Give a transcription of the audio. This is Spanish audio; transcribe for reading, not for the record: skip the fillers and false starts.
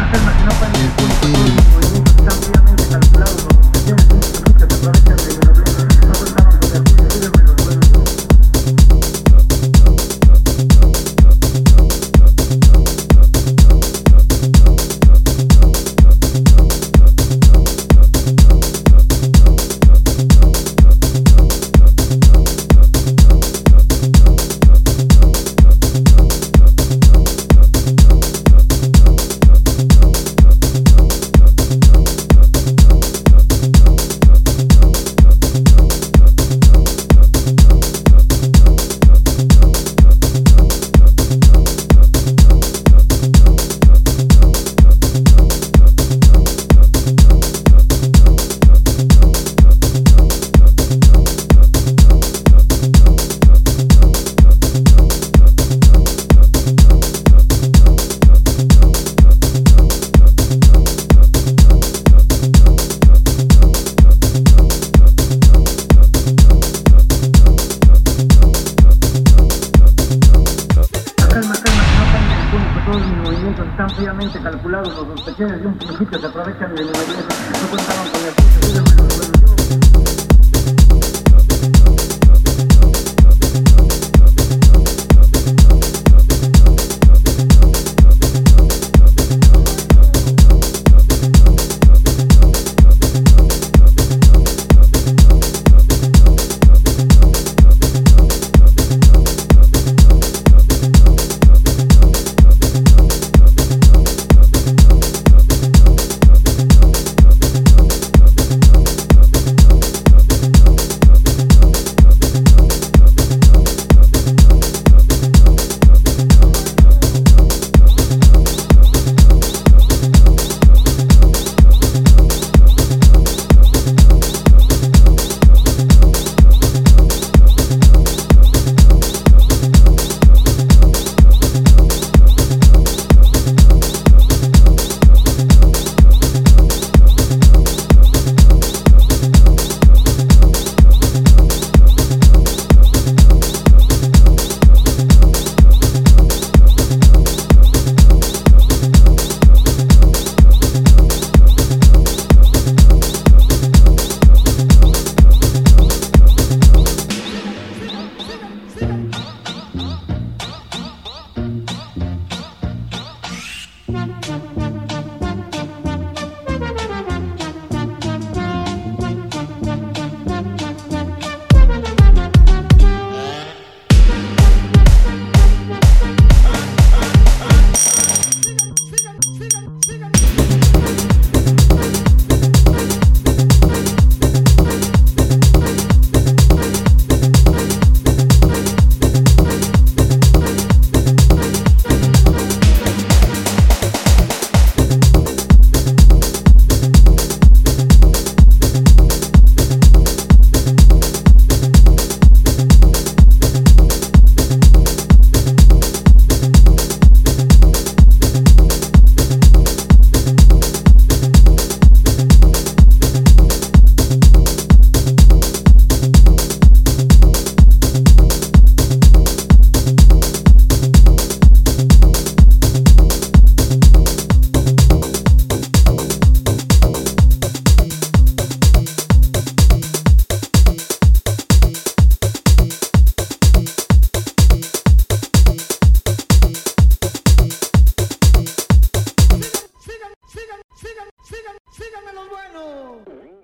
calma, que no paren el público, todos los movimientos están fríamente calculados, los suspensores de un principio se aprovechan de mi nobleza, no contaban con el juicio, sígueme los buenos. Todos mis movimientos están fríamente calculados, los sospechosos de un principio se aprovechan de mi nobleza, no contaban con el juicio, sígueme los buenos. Síganme los buenos.